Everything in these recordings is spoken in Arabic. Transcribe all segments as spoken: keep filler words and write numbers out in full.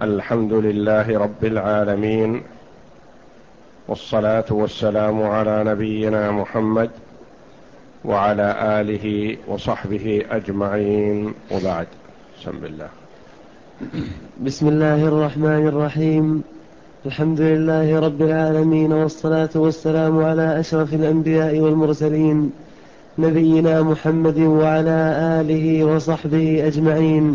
الحمد لله رب العالمين، والصلاة والسلام على نبينا محمد وعلى آله وصحبه أجمعين، وبعد. بسم الله. بسم الله الرحمن الرحيم. الحمد لله رب العالمين، والصلاة والسلام على أشرف الأنبياء والمرسلين، نبينا محمد وعلى آله وصحبه أجمعين.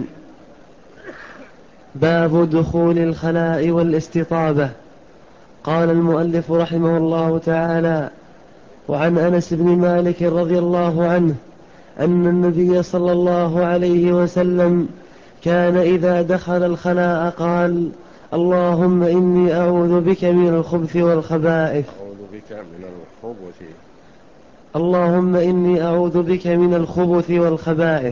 باب دخول الخلاء والاستطابة. قال المؤلف رحمه الله تعالى: وعن أنس بن مالك رضي الله عنه أن النبي صلى الله عليه وسلم كان إذا دخل الخلاء قال: اللهم إني أعوذ بك من الخبث والخبائث أعوذ بك من الخبث اللهم إني أعوذ بك من الخبث والخبائث.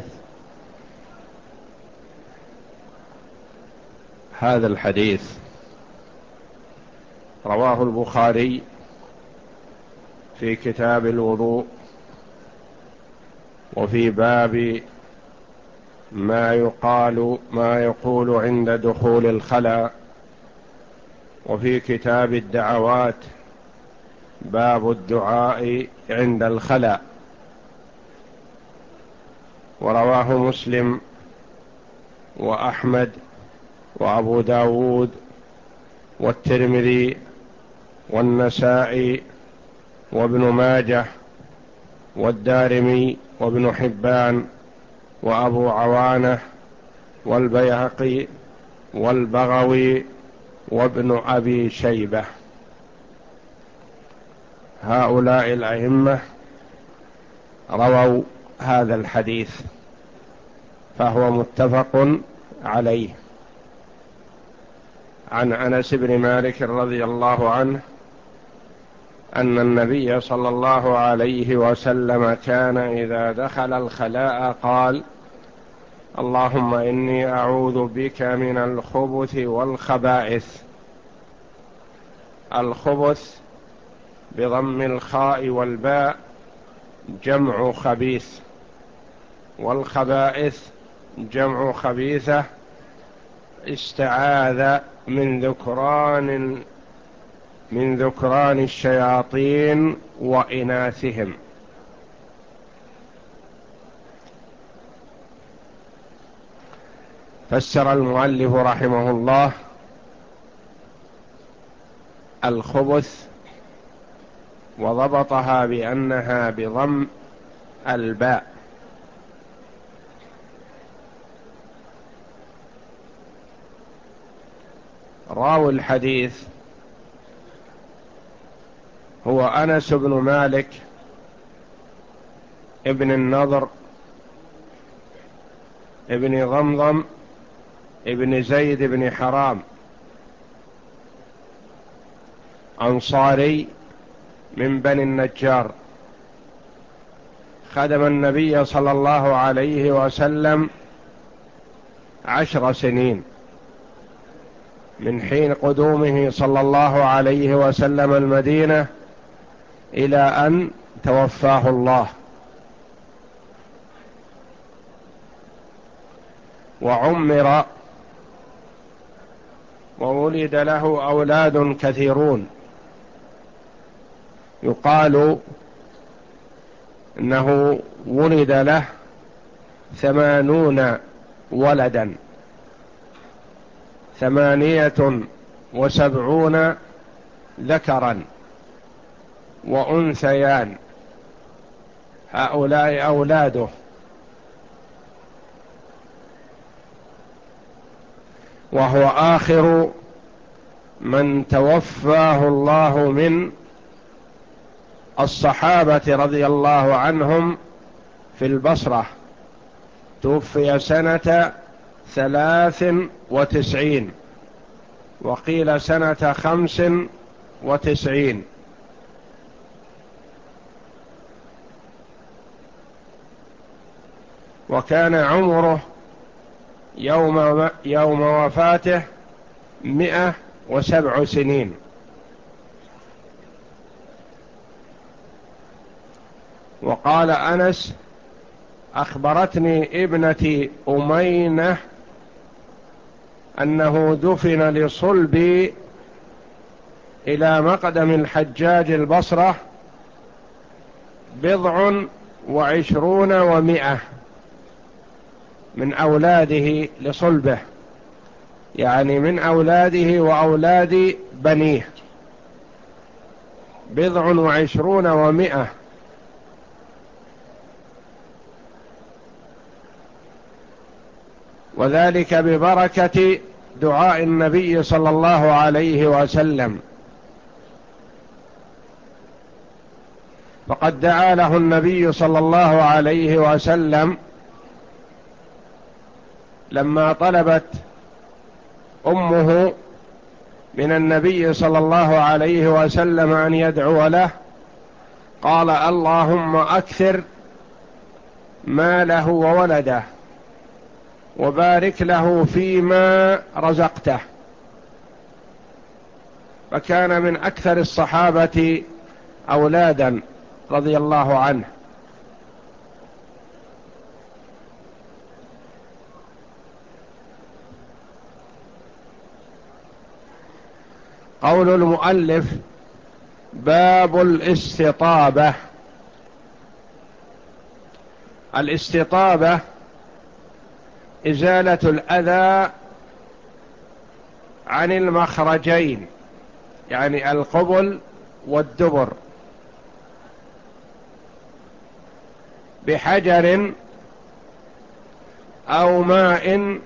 هذا الحديث رواه البخاري في كتاب الوضوء، وفي باب ما يقال ما يقول عند دخول الخلاء، وفي كتاب الدعوات باب الدعاء عند الخلاء. ورواه مسلم وأحمد وأبو داود والترمذي والنسائي وابن ماجه والدارمي وابن حبان وأبو عوانة والبيهقي والبغوي وابن أبي شيبة. هؤلاء الأئمة رووا هذا الحديث، فهو متفق عليه. عن أنس بن مالك رضي الله عنه أن النبي صلى الله عليه وسلم كان إذا دخل الخلاء قال: اللهم إني أعوذ بك من الخبث والخبائث. الخبث بضم الخاء والباء جمع خبيث، والخبائث جمع خبيثة استعاذ من ذكران من ذكران الشياطين وإناثهم. فسر المؤلف رحمه الله الخبث وضبطها بأنها بضم الباء. راوي الحديث هو أنس بن مالك ابن النضر ابن ضمضم ابن زيد بن حرام، أنصاري من بني النجار، خدم النبي صلى الله عليه وسلم عشر سنين من حين قدومه صلى الله عليه وسلم المدينة إلى أن توفاه الله. وعمر وولد له أولاد كثيرون، يقال إنه ولد له ثمانون ولدا، ثمانية وسبعون ذكرا وأنثيان، هؤلاء أولاده. وهو آخر من توفاه الله من الصحابة رضي الله عنهم في البصرة، توفي سنة ثلاث وتسعين، وقيل سنة خمس وتسعين. وكان عمره يوم, يوم وفاته مئة وسبع سنين. وقال أنس: أخبرتني ابنتي أمينة أنه دفن لصلب إلى مقدم الحجاج البصرة بضع وعشرون ومائة من أولاده لصلبه، يعني من أولاده وأولاد بنيه، بضع وعشرون ومائة. وذلك ببركة دعاء النبي صلى الله عليه وسلم، فقد دعا له النبي صلى الله عليه وسلم لما طلبت أمه من النبي صلى الله عليه وسلم أن يدعو له، قال: اللهم أكثر ماله وولده وبارك له فيما رزقته. فكان من أكثر الصحابة أولادا رضي الله عنه. قول المؤلف: باب الاستطابة. الاستطابة إزالة الأذى عن المخرجين، يعني القبل والدبر، بحجر أو ماء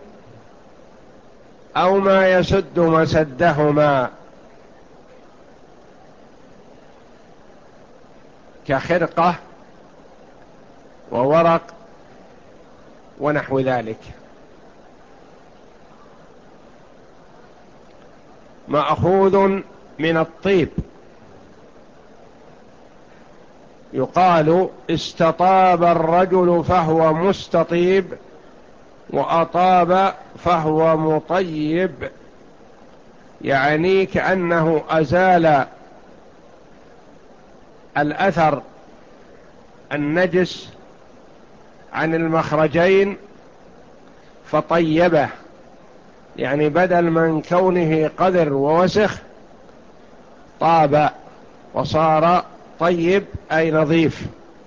أو ما يسد مسدهما، كخرقة وورق ونحو ذلك. مأخوذ من الطيب، يقال: استطاب الرجل فهو مستطيب، وأطاب فهو مطيب، يعني كأنه أزال الأثر النجس عن المخرجين فطيبه، يعني بدل من كونه قذر ووسخ طاب وصار طيب أي نظيف.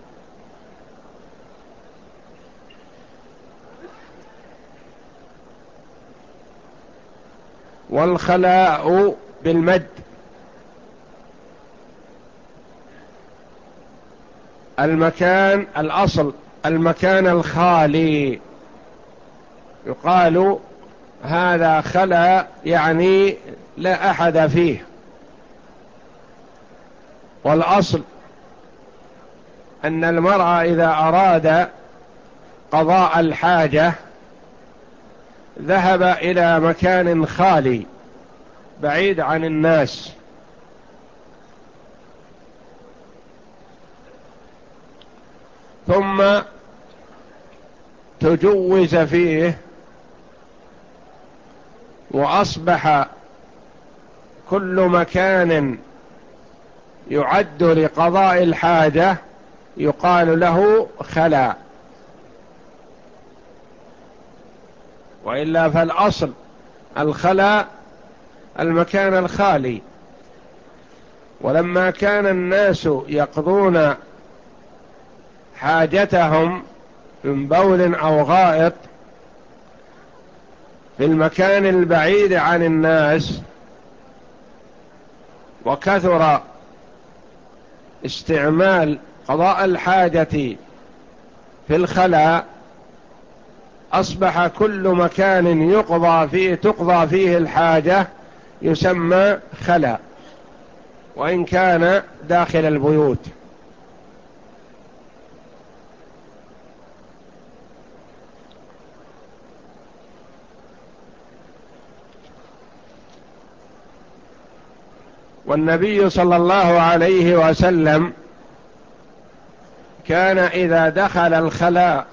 والخلاء بالمد، المكان الأصل المكان الخالي، يقال هذا خلا، يعني لا أحد فيه. والأصل أن المرء إذا أراد قضاء الحاجة ذهب إلى مكان خالي بعيد عن الناس، ثم تجوز فيه، وأصبح كل مكان يعد لقضاء الحاجة يقال له خلا. وإلا فالأصل الخلا المكان الخالي. ولما كان الناس يقضون حاجتهم من بول أو غائط في المكان البعيد عن الناس، وكثر استعمال قضاء الحاجة في الخلاء، أصبح كل مكان يقضى فيه تقضى فيه الحاجة يسمى خلاء، وإن كان داخل البيوت. والنبي صلى الله عليه وسلم كان إذا دخل الخلاء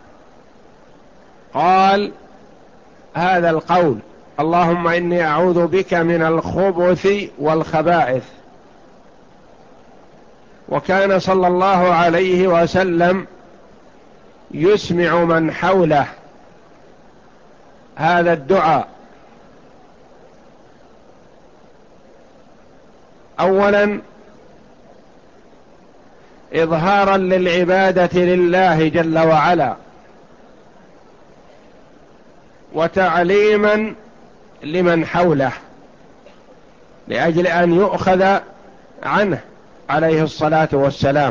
قال هذا القول: اللهم إني أعوذ بك من الخبث والخبائث. وكان صلى الله عليه وسلم يسمع من حوله هذا الدعاء أولا إظهارا للعبادة لله جل وعلا، وتعليما لمن حوله لأجل أن يؤخذ عنه عليه الصلاة والسلام.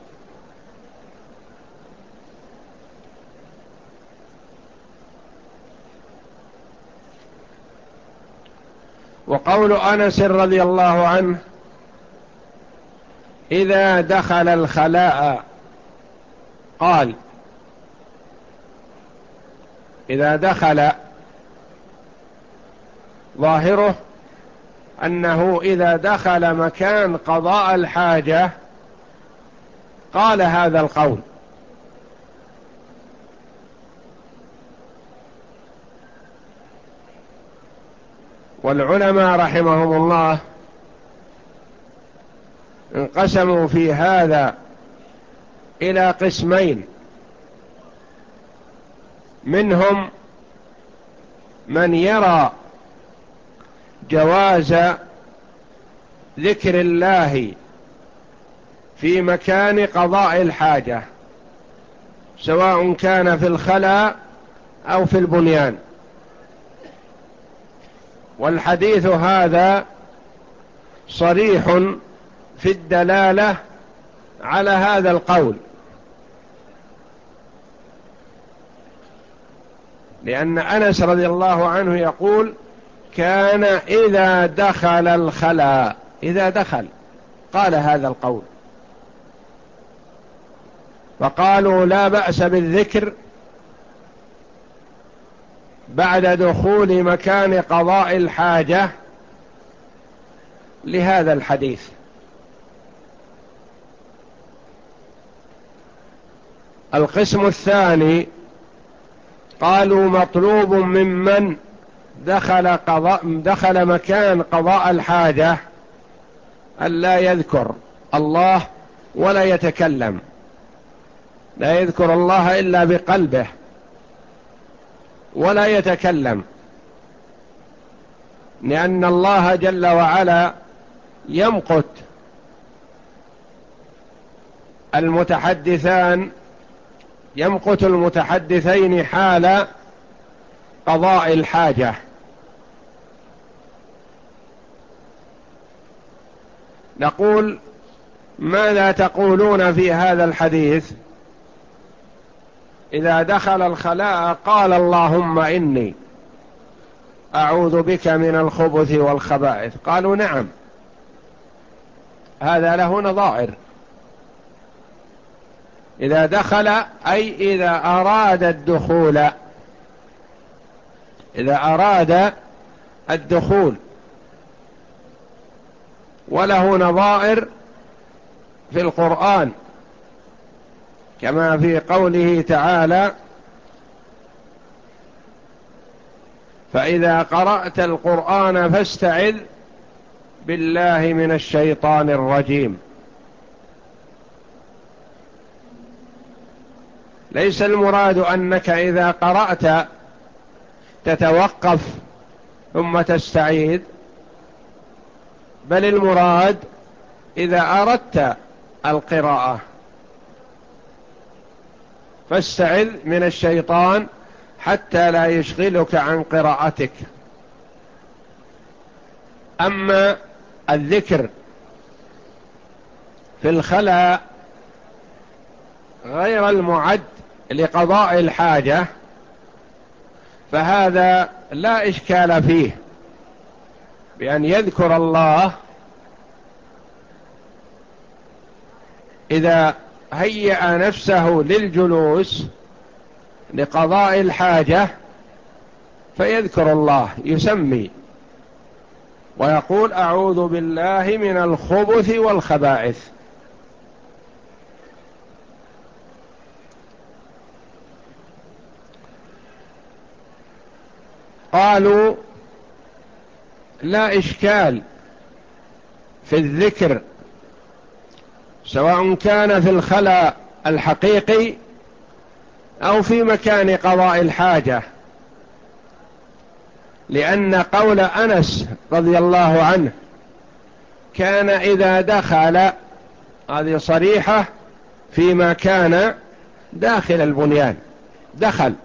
وقول أنس رضي الله عنه: إذا دخل الخلاء، قال إذا دخل، ظاهره أنه إذا دخل مكان قضاء الحاجة قال هذا القول. والعلماء رحمهم الله انقسموا في هذا إلى قسمين: منهم من يرى جواز ذكر الله في مكان قضاء الحاجة، سواء كان في الخلاء أو في البنيان، والحديث هذا صريح في الدلالة على هذا القول، لأن أنس رضي الله عنه يقول: كان إذا دخل الخلاء، إذا دخل قال هذا القول، فقالوا لا بأس بالذكر بعد دخول مكان قضاء الحاجة لهذا الحديث. القسم الثاني قالوا مطلوب ممن دخل قضاء دخل مكان قضاء الحاجة ألا يذكر الله ولا يتكلم، لا يذكر الله إلا بقلبه ولا يتكلم، لأن الله جل وعلا يمقت المتحدثان يمقت المتحدثين حال قضاء الحاجة. نقول: ماذا تقولون في هذا الحديث؟ إذا دخل الخلاء قال اللهم إني أعوذ بك من الخبث والخبائث. قالوا: نعم، هذا له نظائر. إذا دخل أي إذا أراد الدخول، إذا أراد الدخول، وله نظائر في القرآن، كما في قوله تعالى: فإذا قرأت القرآن فاستعذ بالله من الشيطان الرجيم. ليس المراد أنك إذا قرأت تتوقف ثم تستعيذ، بل المراد إذا أردت القراءة فاستعذ من الشيطان حتى لا يشغلك عن قراءتك. أما الذكر في الخلاء غير المعد لقضاء الحاجة فهذا لا إشكال فيه، بأن يذكر الله إذا هيأ نفسه للجلوس لقضاء الحاجة، فيذكر الله، يسمي ويقول أعوذ بالله من الخبث والخبائث. قالوا لا إشكال في الذكر سواء كان في الخلاء الحقيقي أو في مكان قضاء الحاجة، لأن قول أنس رضي الله عنه كان إذا دخل، هذه صريحة فيما كان داخل البنيان، دخل.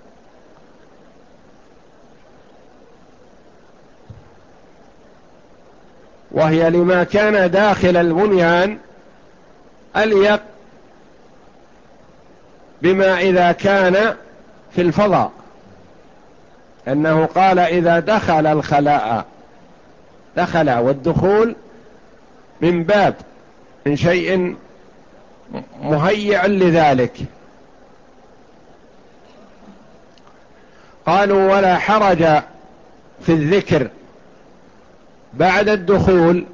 وهي لما كان داخل البنيان أليق بما إذا كان في الفضاء، أنه قال إذا دخل الخلاء، دخل، والدخول من باب، من شيء مهيئ لذلك. قالوا ولا حرج في الذكر بعد الدخول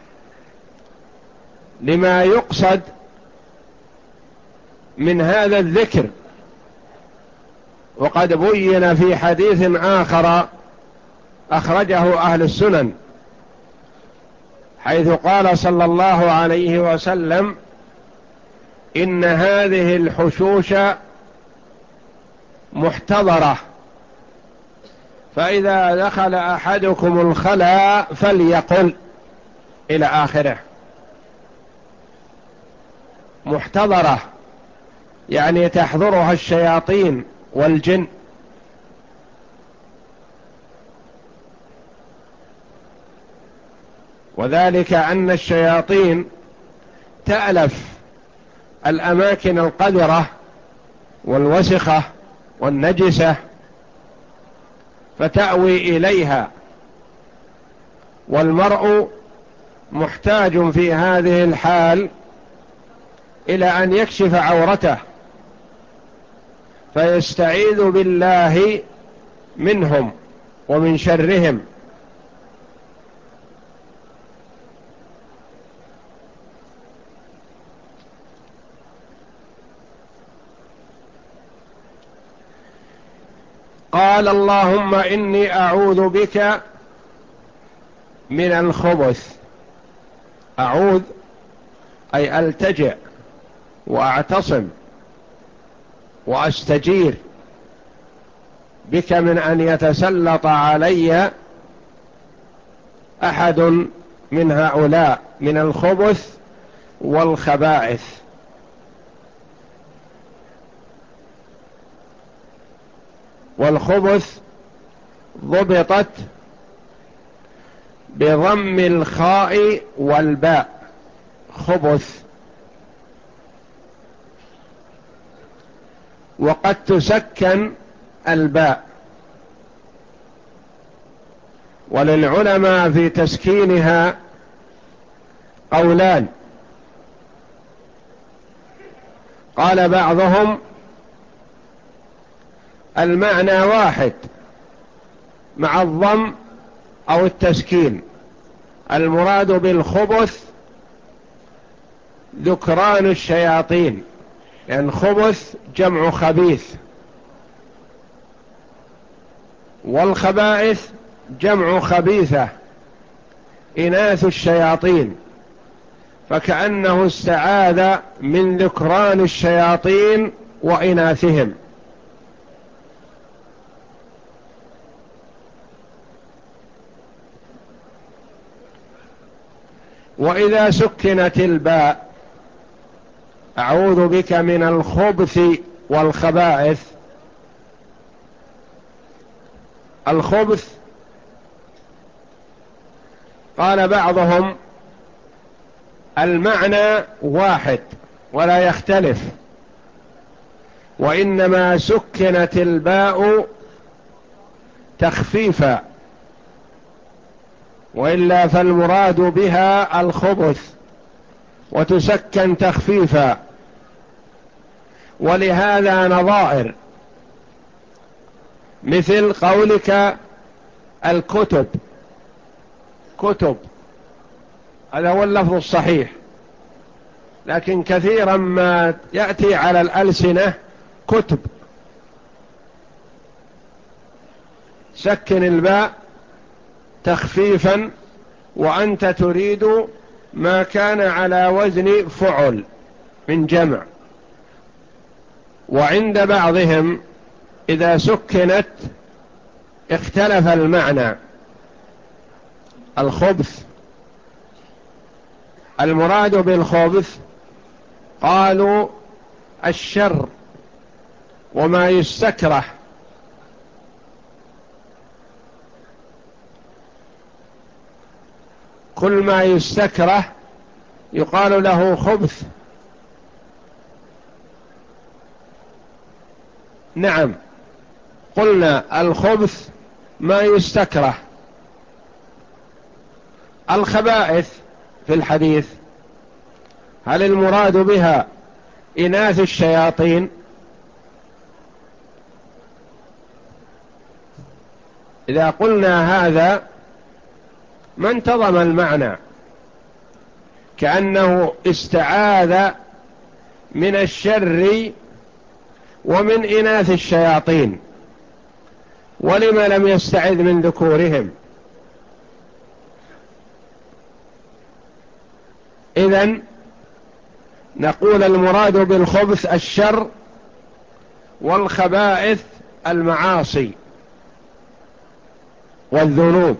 لما يقصد من هذا الذكر، وقد بين في حديث آخر أخرجه أهل السنن، حيث قال صلى الله عليه وسلم إن هذه الحشوش محتضرة، فإذا دخل أحدكم الخلاء فليقل إلى آخره. محتضرة يعني تحضرها الشياطين والجن. وذلك أن الشياطين تألف الأماكن القذرة والوسخة والنجسة فتأوي إليها، والمرء محتاج في هذه الحال إلى أن يكشف عورته فيستعيذ بالله منهم ومن شرهم. قال اللهم إني أعوذ بك من الخبث. أعوذ أي ألتجئ وأعتصم وأستجير بك من أن يتسلط علي أحد من هؤلاء من الخبث والخبائث. والخبث ضبطت بضم الخاء والباء، خبث. وقد تسكن الباء، وللعلماء في تسكينها قولان. قال بعضهم المعنى واحد مع الضم أو التسكين، المراد بالخبث ذكران الشياطين، لأن يعني خبث جمع خبيث، والخبائث جمع خبيثة إناث الشياطين، فكأنه استعاذ من ذكران الشياطين وإناثهم. وإذا سكنت الباء أعوذ بك من الخبث والخبائث. الخبث قال بعضهم المعنى واحد ولا يختلف، وإنما سكنت الباء تخفيفا، وإلا فالمراد بها الخبث وتسكن تخفيفا. ولهذا نظائر، مثل قولك الكتب، كتب، هذا هو اللفظ الصحيح، لكن كثيرا ما يأتي على الألسنة كتب. سكن الباء تخفيفا، وأنت تريد ما كان على وزن فعل من جمع. وعند بعضهم إذا سكنت اختلف المعنى، الخبث المراد بالخبث قالوا الشر وما يستكره، كل ما يستكره يقال له خبث. نعم، قلنا الخبث ما يستكره. الخبائث في الحديث هل المراد بها إناث الشياطين؟ إذا قلنا هذا ما انتظم المعنى، كأنه استعاذ من الشر ومن إناث الشياطين، ولم لم يستعذ من ذكورهم؟ إذن نقول المراد بالخبث الشر، والخبائث المعاصي والذنوب.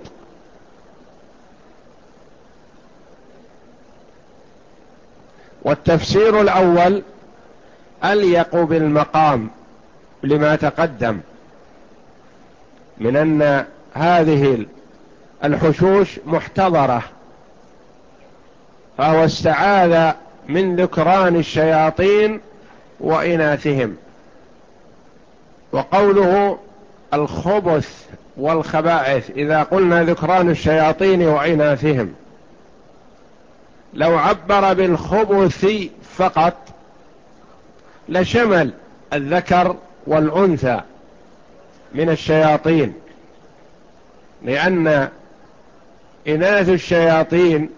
والتفسير الأول أليق بالمقام لما تقدم من أن هذه الحشوش محتضرة، فهو استعاذ من ذكران الشياطين وإناثهم. وقوله الخبث والخبائث إذا قلنا ذكران الشياطين وإناثهم، لو عبر بالخبث فقط لشمل الذكر والأنثى من الشياطين، لأن إناث الشياطين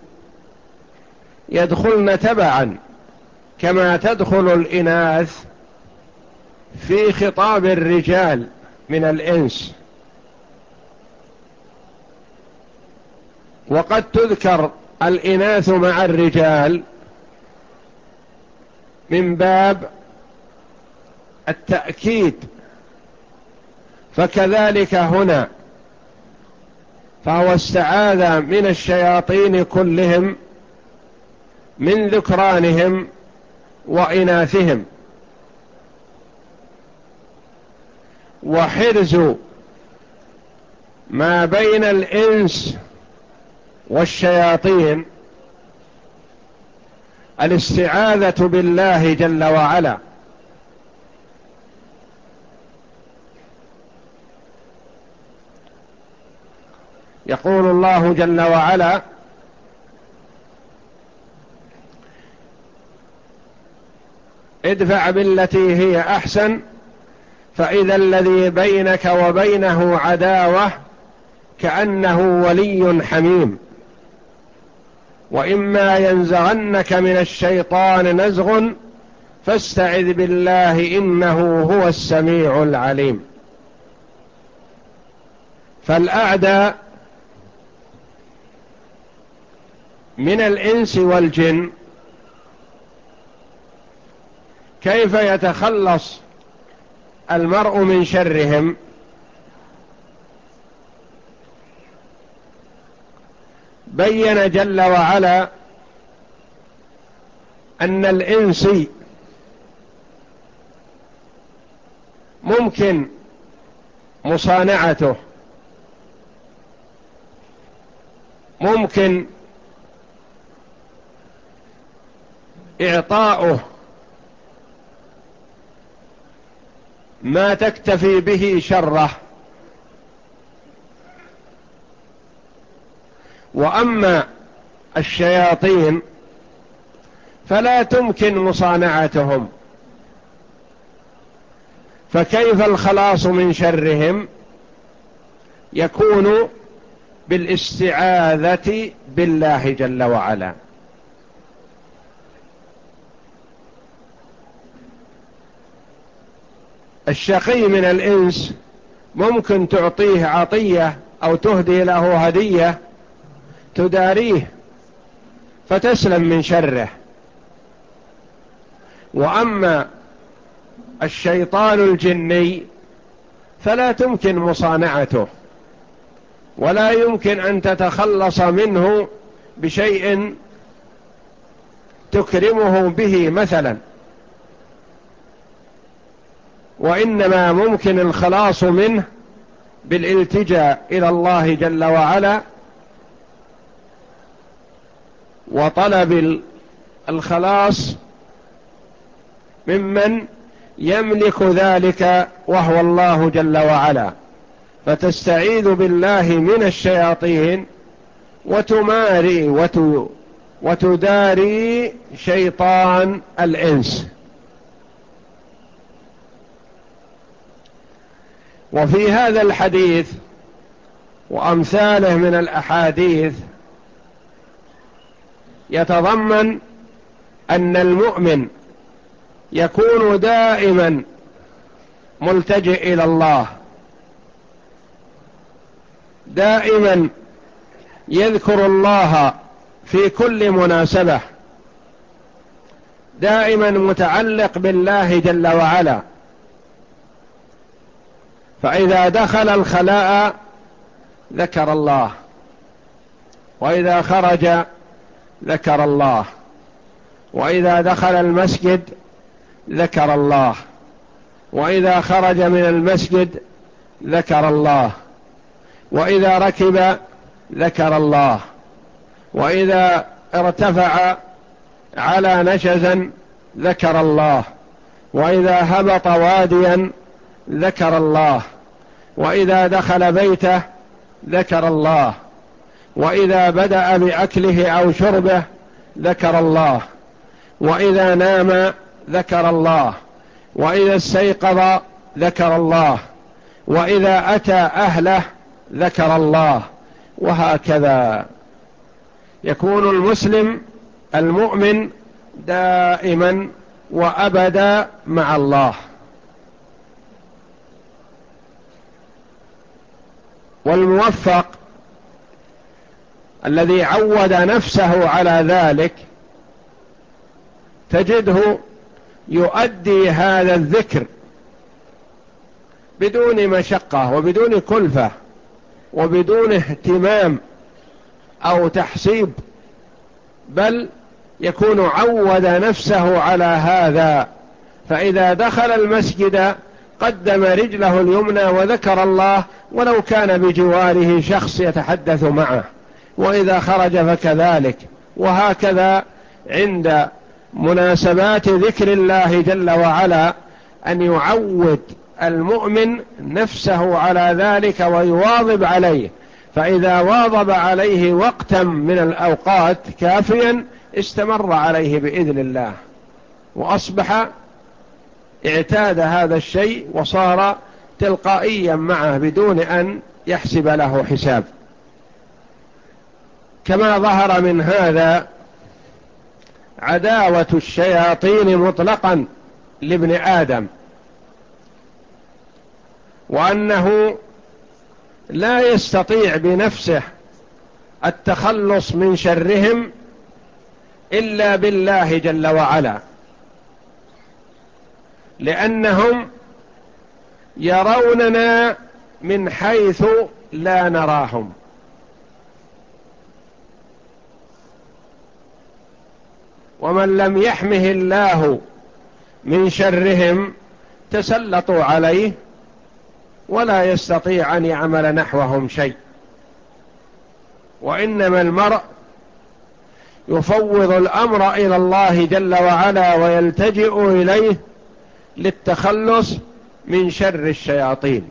يدخلن تبعا كما تدخل الإناث في خطاب الرجال من الإنس. وقد تذكر الإناث مع الرجال من باب التأكيد، فكذلك هنا، فهو استعاذ من الشياطين كلهم من ذكرانهم وإناثهم. وحرز ما بين الإنس والشياطين الاستعاذة بالله جل وعلا. يقول الله جل وعلا: ادفع بالتي هي أحسن فإذا الذي بينك وبينه عداوة كأنه ولي حميم، وإما ينزغنك من الشيطان نزغ فاستعذ بالله إنه هو السميع العليم. فالأعداء من الإنس والجن كيف يتخلص المرء من شرهم؟ بين جل وعلا أن الإنس ممكن مصانعته، ممكن إعطاؤه ما تكتفي به شره. وأما الشياطين فلا تمكن مصانعتهم، فكيف الخلاص من شرهم؟ يكون بالاستعاذة بالله جل وعلا. الشقي من الإنس ممكن تعطيه عطية أو تهدي له هدية تداريه فتسلم من شره. وأما الشيطان الجني فلا تمكن مصانعته، ولا يمكن أن تتخلص منه بشيء تكرمه به مثلا، وإنما ممكن الخلاص منه بالالتجاء إلى الله جل وعلا وطلب الخلاص ممن يملك ذلك وهو الله جل وعلا، فتستعيذ بالله من الشياطين وتماري وتداري شيطان الإنس. وفي هذا الحديث وأمثاله من الأحاديث يتضمن أن المؤمن يكون دائما ملتجئ إلى الله، دائما يذكر الله في كل مناسبة، دائما متعلق بالله جل وعلا، فإذا دخل الخلاء ذكر الله، وإذا خرج ذكر الله، وإذا دخل المسجد ذكر الله، وإذا خرج من المسجد ذكر الله، وإذا ركب ذكر الله، وإذا ارتفع على نشزا ذكر الله، وإذا هبط واديا ذكر الله، وإذا دخل بيته ذكر الله، وإذا بدأ بأكله أو شربه ذكر الله، وإذا نام ذكر الله، وإذا استيقظ ذكر الله، وإذا أتى أهله ذكر الله، وهكذا يكون المسلم المؤمن دائما وأبدا مع الله. والموفق الذي عود نفسه على ذلك تجده يؤدي هذا الذكر بدون مشقة وبدون كلفة وبدون اهتمام أو تحسيب، بل يكون عود نفسه على هذا، فإذا دخل المسجد قدم رجله اليمنى وذكر الله ولو كان بجواره شخص يتحدث معه، وإذا خرج فكذلك، وهكذا عند مناسبات ذكر الله جل وعلا أن يعود المؤمن نفسه على ذلك ويواظب عليه، فإذا واظب عليه وقتا من الأوقات كافيا استمر عليه بإذن الله، وأصبح اعتاد هذا الشيء وصار تلقائيا معه بدون أن يحسب له حساب. كما ظهر من هذا عداوة الشياطين مطلقا لابن آدم، وأنه لا يستطيع بنفسه التخلص من شرهم إلا بالله جل وعلا، لأنهم يروننا من حيث لا نراهم، ومن لم يحمه الله من شرهم تسلطوا عليه ولا يستطيع أن يعمل نحوهم شيء. وإنما المرء يفوض الأمر إلى الله جل وعلا ويلتجئ إليه للتخلص من شر الشياطين.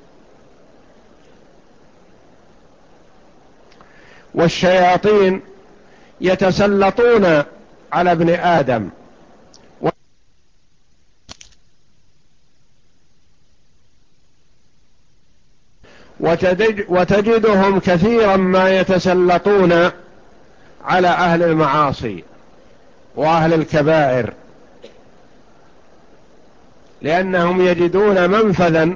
والشياطين يتسلطون على ابن آدم، وتجدهم كثيرا ما يتسلطون على أهل المعاصي وأهل الكبائر، لأنهم يجدون منفذا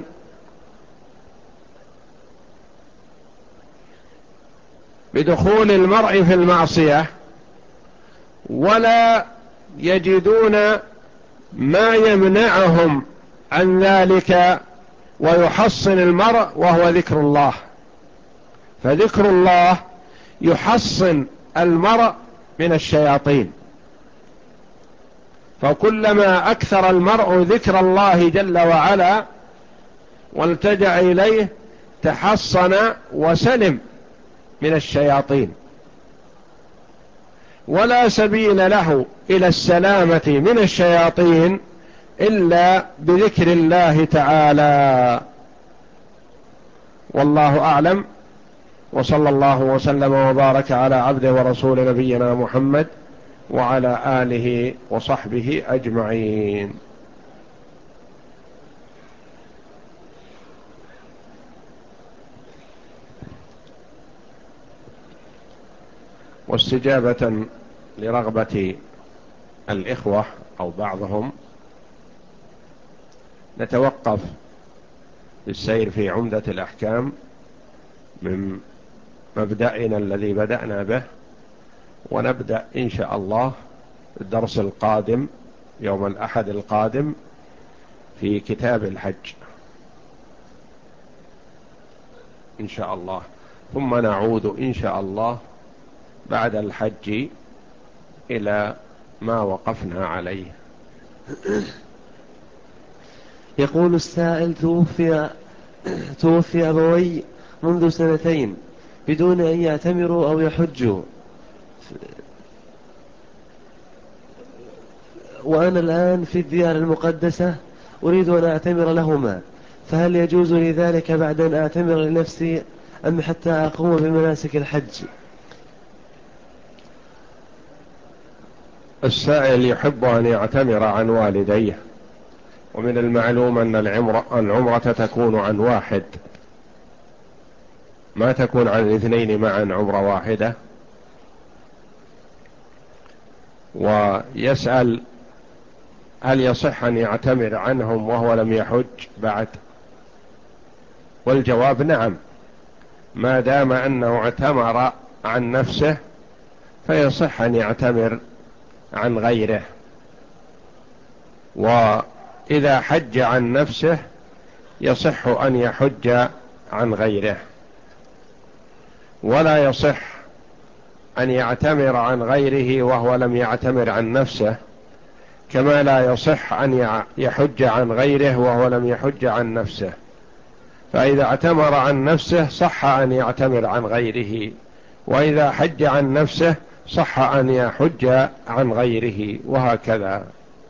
بدخول المرء في المعصية، ولا يجدون ما يمنعهم عن ذلك ويحصن المرء، وهو ذكر الله. فذكر الله يحصن المرء من الشياطين، فكلما أكثر المرء ذكر الله جل وعلا والتجأ إليه تحصن وسلم من الشياطين، ولا سبيل له إلى السلامة من الشياطين إلا بذكر الله تعالى. والله أعلم، وصلى الله وسلم وبارك على عبده ورسول نبينا محمد وعلى آله وصحبه أجمعين. واستجابة لرغبة الإخوة أو بعضهم نتوقف بالسير في عمدة الأحكام من مبدأنا الذي بدأنا به، ونبدأ إن شاء الله الدرس القادم يوم الأحد القادم في كتاب الحج إن شاء الله، ثم نعود إن شاء الله بعد الحج إلى ما وقفنا عليه. يقول السائل: توفي توفي أبوي منذ سنتين بدون أن يعتمروا أو يحجوا، وأنا الآن في الديار المقدسة أريد أن أعتمر لهما، فهل يجوز لي ذلك بعد أن أعتمر لنفسي أم حتى أقوم بمناسك الحج؟ السائل يحب أن يعتمر عن والديه، ومن المعلوم أن العمرة, العمرة تكون عن واحد، ما تكون عن الاثنين معا عمرة واحدة. ويسأل هل يصح أن يعتمر عنهم وهو لم يحج بعد؟ والجواب نعم، ما دام أنه اعتمر عن نفسه فيصح أن يعتمر عن غيره، وإذا حج عن نفسه يصح أن يحج عن غيره، ولا يصح أن يعتمر عن غيره وهو لم يعتمر عن نفسه، كما لا يصح أن يحج عن غيره وهو لم يحج عن نفسه. فإذا اعتمر عن نفسه صح أن يعتمر عن غيره، وإذا حج عن نفسه صح أن يحج عن غيره، وهكذا.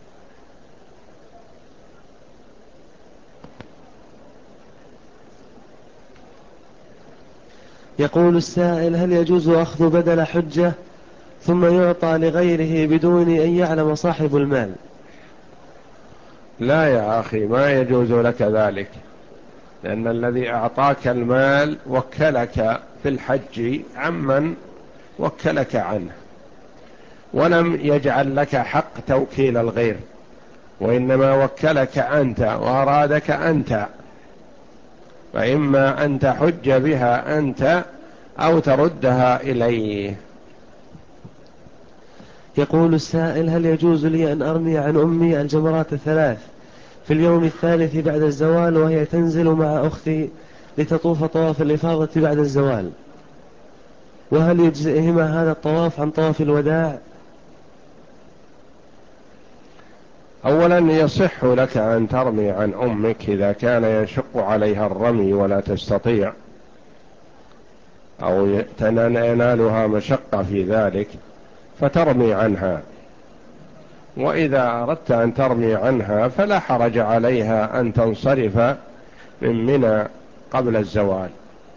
يقول السائل: هل يجوز أخذ بدل حجة ثم يعطى لغيره بدون أن يعلم صاحب المال؟ لا يا أخي، ما يجوز لك ذلك، لأن الذي أعطاك المال وكلك في الحج عمن وكلك عنه، ولم يجعل لك حق توكيل الغير، وإنما وكلك أنت وأرادك أنت، فإما أن تحج بها أنت أو تردها إليه. يقول السائل: هل يجوز لي أن أرمي عن أمي الجمرات الثلاث في اليوم الثالث بعد الزوال وهي تنزل مع أختي لتطوف طواف الإفاضة بعد الزوال؟ وهل يجزئهما هذا الطواف عن طواف الوداع؟ أولا يصح لك أن ترمي عن أمك إذا كان يشق عليها الرمي ولا تستطيع أو ينالها مشقة في ذلك فترمي عنها، وإذا أردت أن ترمي عنها فلا حرج عليها أن تنصرف من منى قبل الزوال.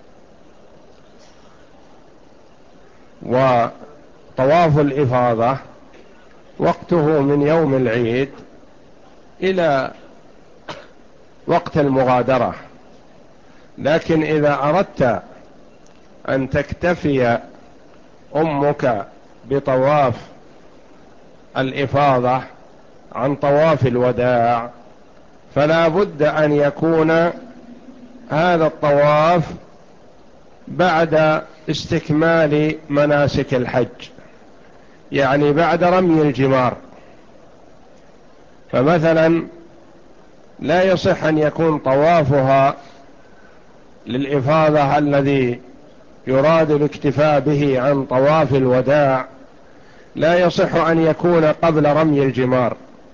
وطواف الإفاضة وقته من يوم العيد إلى وقت المغادرة، لكن إذا أردت أن تكتفي أمك بطواف الإفاضة عن طواف الوداع فلا بد أن يكون هذا الطواف بعد استكمال مناسك الحج، يعني بعد رمي الجمار. فمثلا لا يصح أن يكون طوافها للإفاضة الذي يراد الاكتفاء به عن طواف الوداع لا يصح أن يكون قبل رمي الجمار،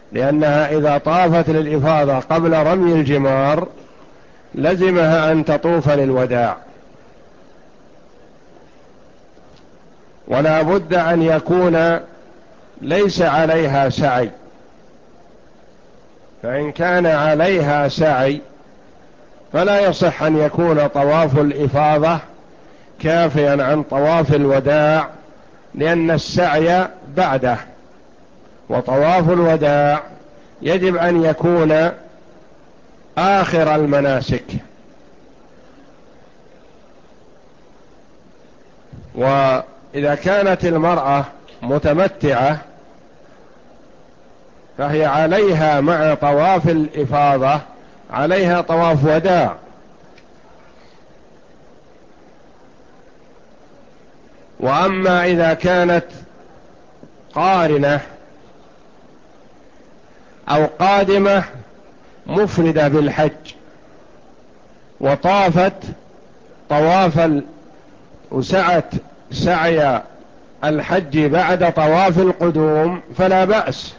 لأنها إذا طافت للإفاضة قبل رمي الجمار لزمها أن تطوف للوداع، ولا بد أن يكون ليس عليها سعي، فإن كان عليها سعي فلا يصح أن يكون طواف الإفاضة كافيا عن طواف الوداع، لأن السعي بعده، وطواف الوداع يجب أن يكون آخر المناسك. وإذا كانت المرأة متمتعة فهي عليها مع طواف الإفاضة عليها طواف وداع، وأما إذا كانت قارنة أو قادمة مفردة بالحج وطافت طواف وسعت سعي الحج بعد طواف القدوم فلا بأس،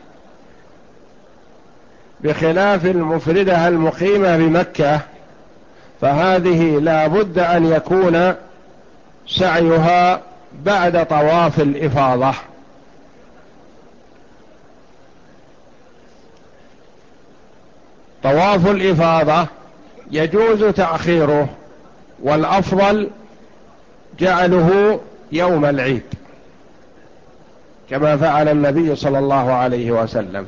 بخلاف المفردة المقيمة بمكة، فهذه لا بد أن يكون سعيها بعد طواف الإفاضة. طواف الإفاضة يجوز تأخيره، والأفضل جعله يوم العيد كما فعل النبي صلى الله عليه وسلم،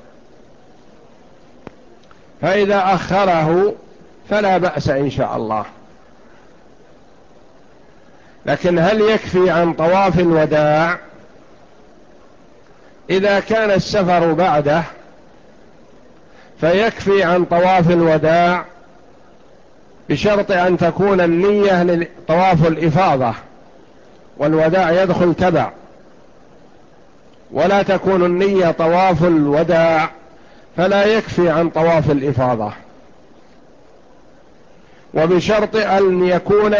فإذا أخره فلا بأس إن شاء الله. لكن هل يكفي عن طواف الوداع؟ إذا كان السفر بعده فيكفي عن طواف الوداع، بشرط أن تكون النية لطواف الإفاضة والوداع يدخل تبع، ولا تكون النية طواف الوداع فلا يكفي عن طواف الإفاضة، وبشرط أن يكون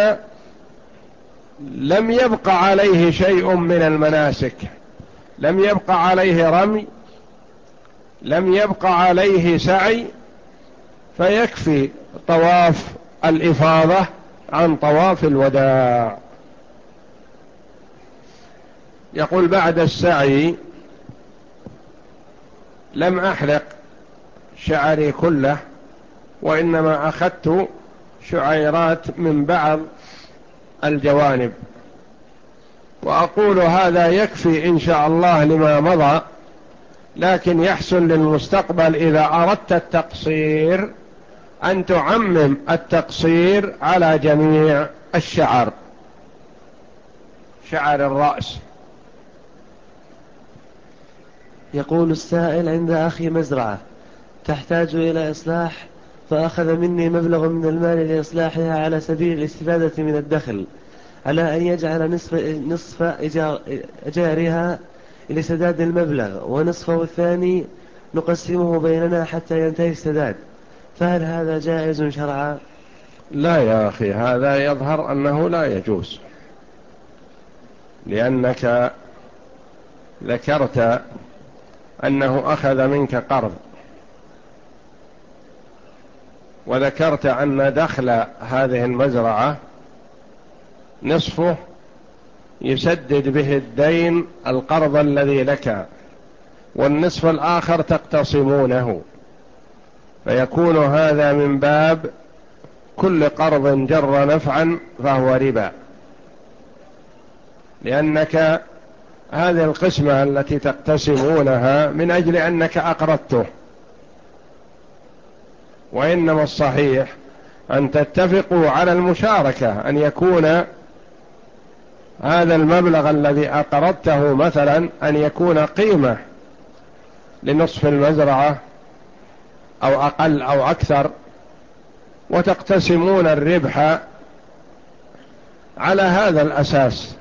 لم يبق عليه شيء من المناسك، لم يبق عليه رمي، لم يبق عليه سعي، فيكفي طواف الإفاضة عن طواف الوداع. يقول بعد السعي لم أحلق شعري كله، وإنما أخذت شعيرات من بعض الجوانب، وأقول هذا يكفي إن شاء الله لما مضى، لكن يحسن للمستقبل إذا أردت التقصير أن تعمم التقصير على جميع الشعر، شعر الرأس. يقول السائل: عند أخي مزرعة تحتاج إلى إصلاح، فأخذ مني مبلغ من المال لإصلاحها على سبيل الاستفادة من الدخل، على أن يجعل نصف, نصف إجار إجارها لسداد المبلغ، ونصفه الثاني نقسمه بيننا حتى ينتهي السداد، فهل هذا جائز شرعا؟ لا يا أخي، هذا يظهر أنه لا يجوز، لأنك ذكرت أنه أخذ منك قرض، وذكرت أن دخل هذه المزرعة نصفه يسدد به الدين القرض الذي لك، والنصف الآخر تقتسمونه، فيكون هذا من باب كل قرض جر نفعا فهو ربا، لأنك هذه القسمة التي تقتسمونها من أجل أنك أقرضته، وإنما الصحيح أن تتفقوا على المشاركة، أن يكون هذا المبلغ الذي أقرضته مثلا أن يكون قيمة لنصف المزرعة أو أقل أو أكثر، وتقتسمون الربح على هذا الأساس،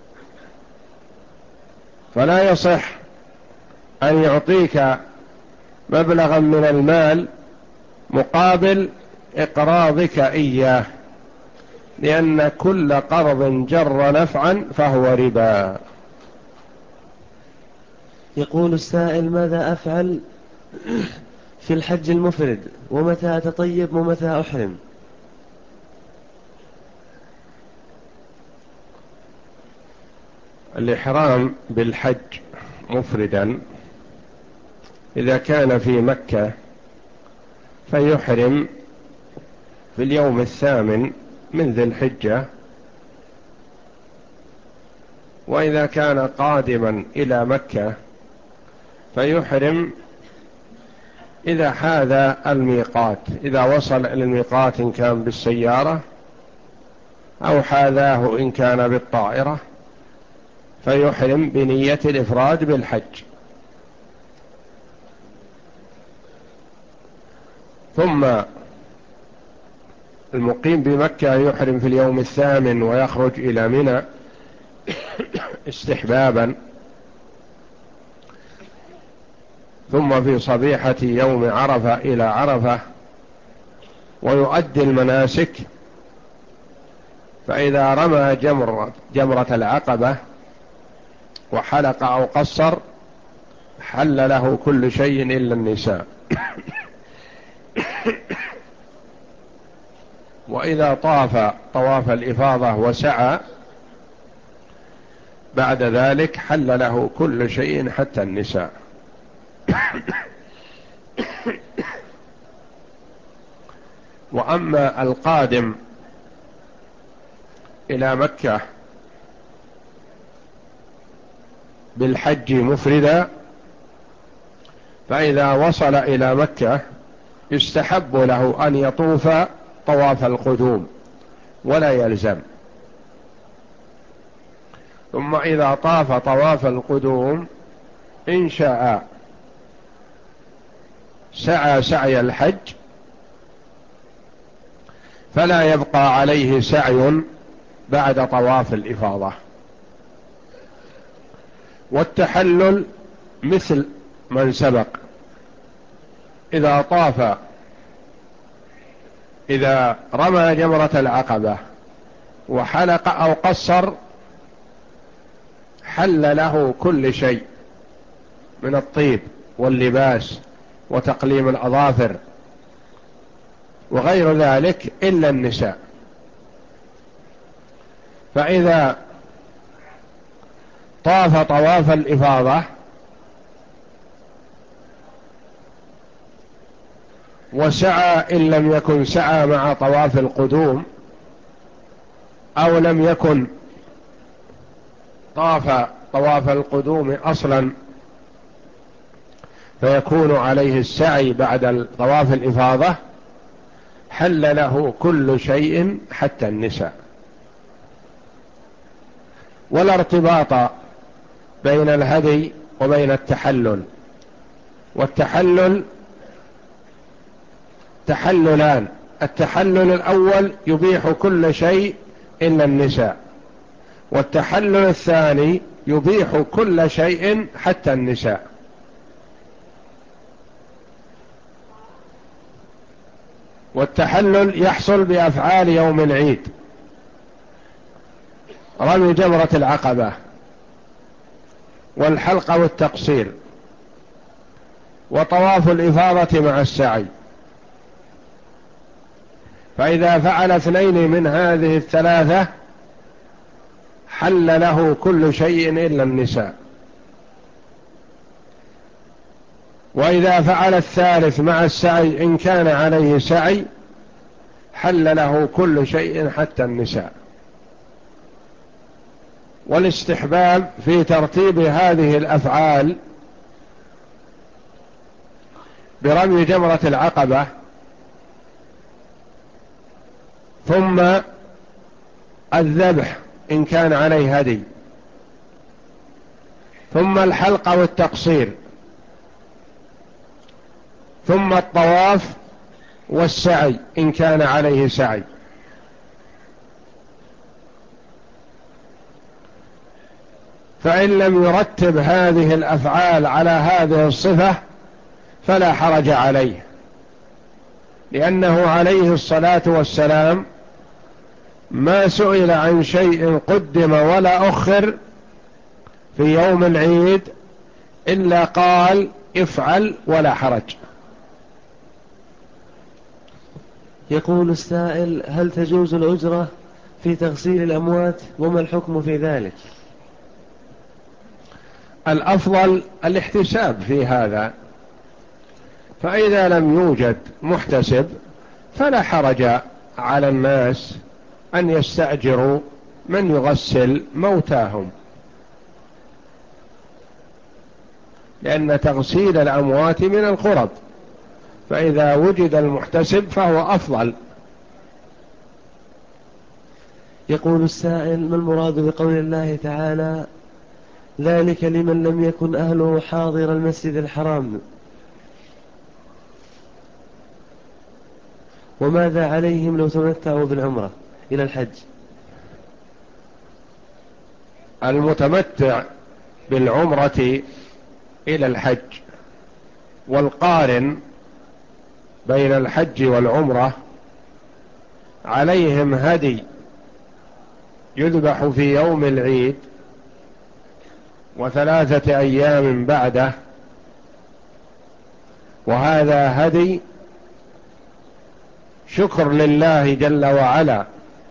فلا يصح أن يعطيك مبلغا من المال مقابل إقراضك إياه، لأن كل قرض جر نفعا فهو ربا. يقول السائل: ماذا أفعل في الحج المفرد، ومتى أتطيب ومتى أحرم؟ الإحرام بالحج مفردا إذا كان في مكة فيحرم في اليوم الثامن من ذي الحجة، وإذا كان قادما إلى مكة فيحرم إذا حاذى الميقات، إذا وصل إلى الميقات إن كان بالسيارة أو حاذاه إن كان بالطائرة، فيحرم بنية الإفراد بالحج. ثم المقيم بمكة يحرم في اليوم الثامن ويخرج إلى منى استحبابا، ثم في صبيحة يوم عرفة إلى عرفة ويؤدي المناسك. فإذا رمى جمرة, جمرة العقبة وحلق أو قصر حل له كل شيء إلا النساء. وإذا طاف طواف الإفاضة وسعى بعد ذلك حل له كل شيء حتى النساء. وأما القادم إلى مكة بالحج مفردا، فإذا وصل إلى مكة يستحب له أن يطوف طواف القدوم ولا يلزم، ثم إذا طاف طواف القدوم إن شاء سعى سعي الحج فلا يبقى عليه سعي بعد طواف الإفاضة. والتحلل مثل من سبق، إذا طاف إذا رمى جمرة العقبة وحلق أو قصر حل له كل شيء من الطيب واللباس وتقليم الأظافر وغير ذلك إلا النساء. فإذا طاف طواف الإفاضة وسعى إن لم يكن سعى مع طواف القدوم أو لم يكن طاف طواف القدوم أصلا فيكون عليه السعي بعد طواف الإفاضة، حل له كل شيء حتى النساء. ولا ارتباط بين الهدي وبين التحلل، والتحلل تحللان: التحلل الأول يبيح كل شيء إلا النساء، والتحلل الثاني يبيح كل شيء حتى النساء. والتحلل يحصل بأفعال يوم العيد: رمي جمرة العقبة والحلق والتقصير وطواف الإفاضة مع السعي. فإذا فعل اثنين من هذه الثلاثة حل له كل شيء إلا النساء. وإذا فعل الثالث مع السعي إن كان عليه سعي حل له كل شيء حتى النساء. والاستحباب في ترتيب هذه الأفعال برمي جمرة العقبة ثم الذبح إن كان عليه هدي ثم الحلق والتقصير ثم الطواف والسعي إن كان عليه سعي. فإن لم يرتب هذه الأفعال على هذه الصفة فلا حرج عليه، لأنه عليه الصلاة والسلام ما سئل عن شيء قدم ولا أخر في يوم العيد إلا قال افعل ولا حرج. يقول السائل: هل تجوز الأجرة في تغسيل الأموات، وما الحكم في ذلك؟ الأفضل الاحتساب في هذا، فإذا لم يوجد محتسب فلا حرج على الناس أن يستأجروا من يغسل موتاهم، لأن تغسيل الأموات من القرب، فإذا وجد المحتسب فهو أفضل. يقول السائل: ما المراد بقول الله تعالى: ذلك لمن لم يكن أهله حاضر المسجد الحرام، وماذا عليهم لو تمتعوا بالعمرة إلى الحج؟ المتمتع بالعمرة إلى الحج والقارن بين الحج والعمرة عليهم هدي يذبح في يوم العيد وثلاثة أيام بعده، وهذا هدي شكر لله جل وعلا،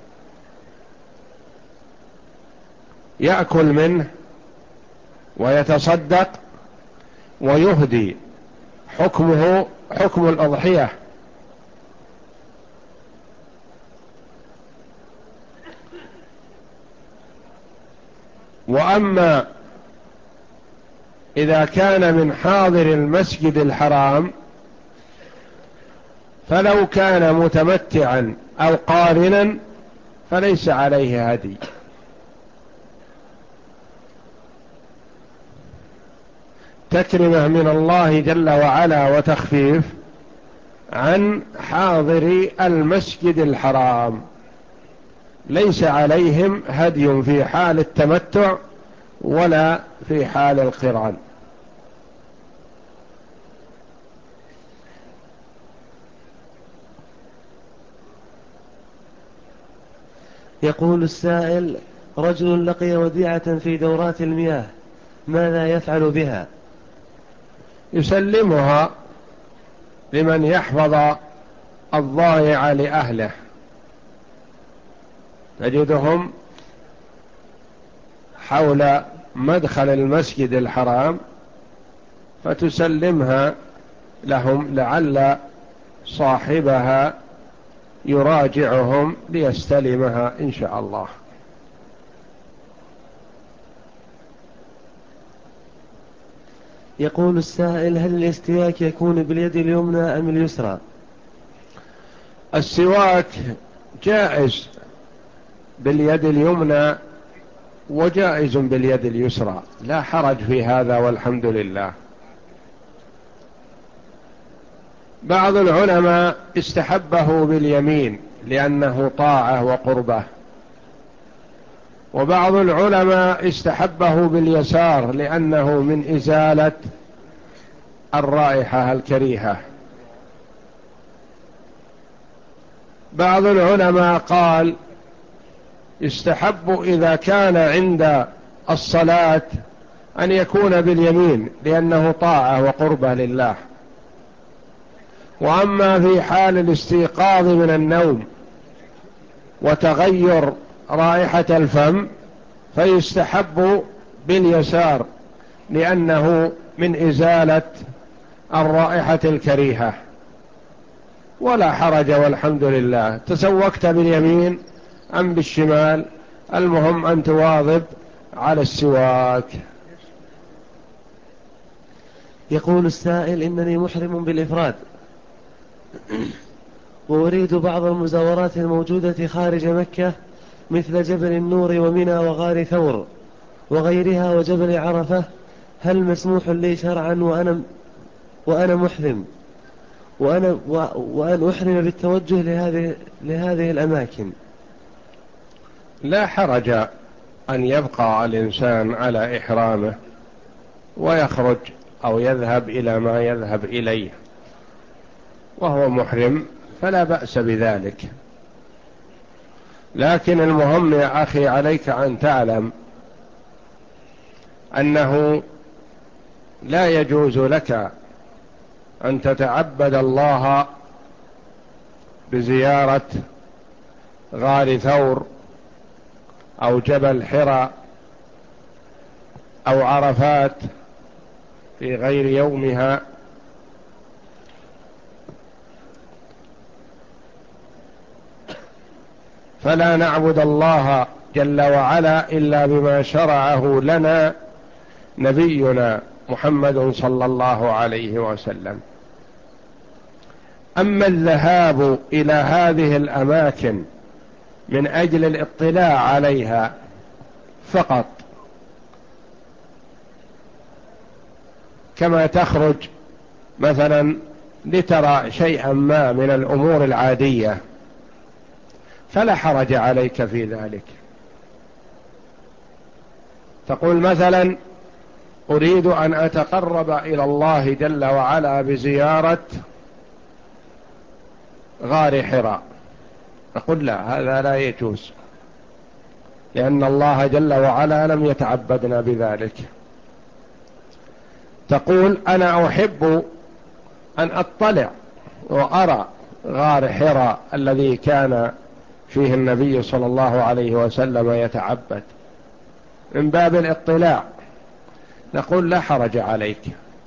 يأكل منه ويتصدق ويهدي، حكمه حكم الأضحية. وأما إذا كان من حاضر المسجد الحرام فلو كان متمتعا أو قارنا فليس عليه هدي، تكرمة من الله جل وعلا وتخفيف عن حاضري المسجد الحرام، ليس عليهم هدي في حال التمتع ولا في حال القران. يقول السائل: رجل لقي وديعة في دورات المياه، ماذا يفعل بها؟ يسلمها لمن يحفظ الضائع لأهله، تجدهم حول مدخل المسجد الحرام، فتسلمها لهم لعل صاحبها يراجعهم ليستلمها إن شاء الله. يقول السائل: هل الاستواك يكون باليد اليمنى أم اليسرى؟ السواك جائز باليد اليمنى وجائز باليد اليسرى، لا حرج في هذا والحمد لله. بعض العلماء استحبه باليمين لأنه طاعة وقربة، وبعض العلماء استحبه باليسار لأنه من إزالة الرائحة الكريهة. بعض العلماء قال يستحب إذا كان عند الصلاة أن يكون باليمين لأنه طاعة وقربة لله، وأما في حال الاستيقاظ من النوم وتغير رائحة الفم فيستحب باليسار لأنه من إزالة الرائحة الكريهة، ولا حرج والحمد لله. تسوكت باليمين أم بالشمال، المهم أن تواظب على السواك. يقول السائل: إنني محرم بالإفراد، وأريد بعض المزاورات الموجودة خارج مكة مثل جبل النور ومنى وغار ثور وغيرها وجبل عرفة، هل مسموح لي شرعا وأنا, وأنا محرم وأنا وأن أحرم بالتوجه لهذه, لهذه الأماكن؟ لا حرج أن يبقى الإنسان على إحرامه ويخرج أو يذهب إلى ما يذهب إليه وهو محرم، فلا بأس بذلك. لكن المهم يا أخي عليك أن تعلم أنه لا يجوز لك أن تتعبد الله بزيارة غار ثور أو جبل حراء أو عرفات في غير يومها، فلا نعبد الله جل وعلا إلا بما شرعه لنا نبينا محمد صلى الله عليه وسلم. أما الذهاب إلى هذه الأماكن من أجل الاطلاع عليها فقط، كما تخرج مثلا لترى شيئا ما من الأمور العادية، فلا حرج عليك في ذلك. تقول مثلا أريد أن أتقرب إلى الله جل وعلا بزيارة غار حراء، نقول لا، هذا لا يجوز، لأن الله جل وعلا لم يتعبدنا بذلك. تقول أنا أحب أن أطلع وأرى غار حراء الذي كان فيه النبي صلى الله عليه وسلم يتعبد، من باب الاطلاع، نقول لا حرج عليك.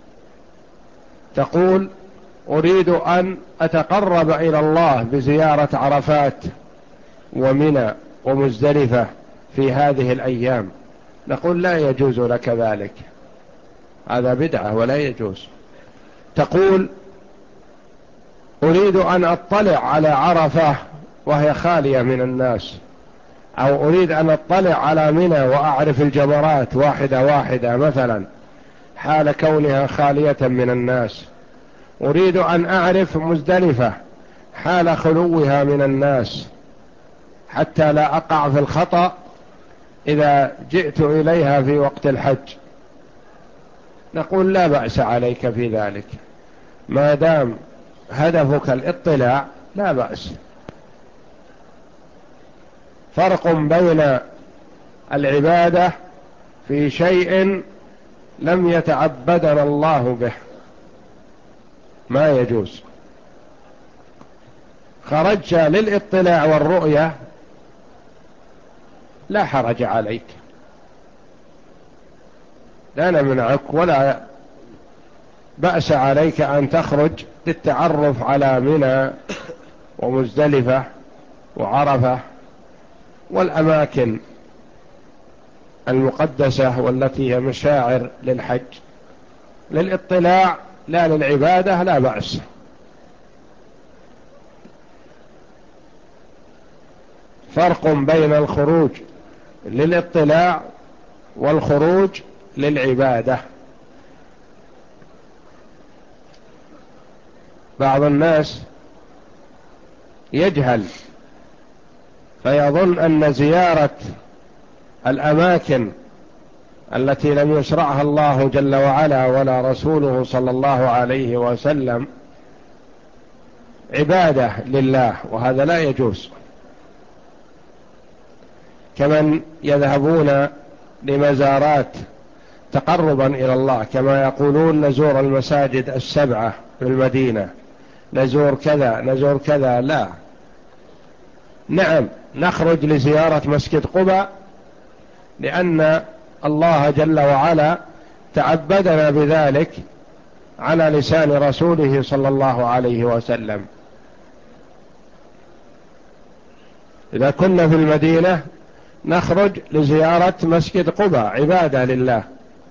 تقول أريد أن أتقرب إلى الله بزيارة عرفات ومنى ومزدلفة في هذه الأيام، نقول لا يجوز لك ذلك، هذا بدعة ولا يجوز. تقول أريد أن أطلع على عرفة وهي خالية من الناس، أو أريد أن أطلع على منى وأعرف الجمرات واحدة واحدة مثلا حال كونها خالية من الناس، أريد أن أعرف مزدلفة حال خلوها من الناس حتى لا أقع في الخطأ إذا جئت إليها في وقت الحج، نقول لا بأس عليك في ذلك، ما دام هدفك الاطلاع لا بأس. فرق بين العبادة في شيء لم يتعبدنا الله به، ما يجوز. خرجت للاطلاع والرؤية لا حرج عليك، لا نمنعك ولا بأس عليك أن تخرج للتعرف على منى ومزدلفة وعرفة والأماكن المقدسة والتي هي مشاعر للحج، للاطلاع لا للعبادة، لا بأس. فرق بين الخروج للاطلاع والخروج للعبادة. بعض الناس يجهل فيظن أن زيارة الأماكن التي لم يشرعها الله جل وعلا ولا رسوله صلى الله عليه وسلم عبادة لله، وهذا لا يجوز. كمن يذهبون لمزارات تقربا إلى الله، كما يقولون نزور المساجد السبعة في المدينة، نزور كذا نزور كذا، لا. نعم نخرج لزيارة مسجد قباء لأن الله جل وعلا تعبدنا بذلك على لسان رسوله صلى الله عليه وسلم. إذا كنا في المدينة نخرج لزيارة مسجد قباء عبادة لله،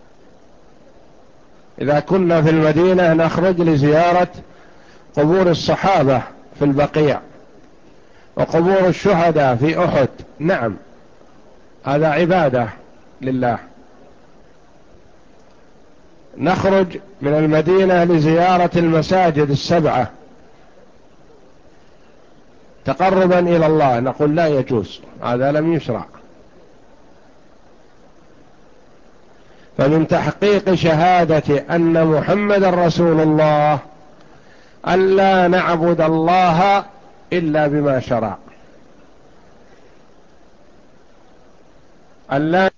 إذا كنا في المدينة نخرج لزيارة قبور الصحابة في البقيع وقبور الشهداء في أحد، نعم هذا عبادة لله. نخرج من المدينة لزيارة المساجد السبعة تقربا إلى الله، نقول لا يجوز، هذا لم يشرع. فمن تحقيق شهادة أن محمد رسول الله أن لا نعبد الله إلا بما شرع، أن لا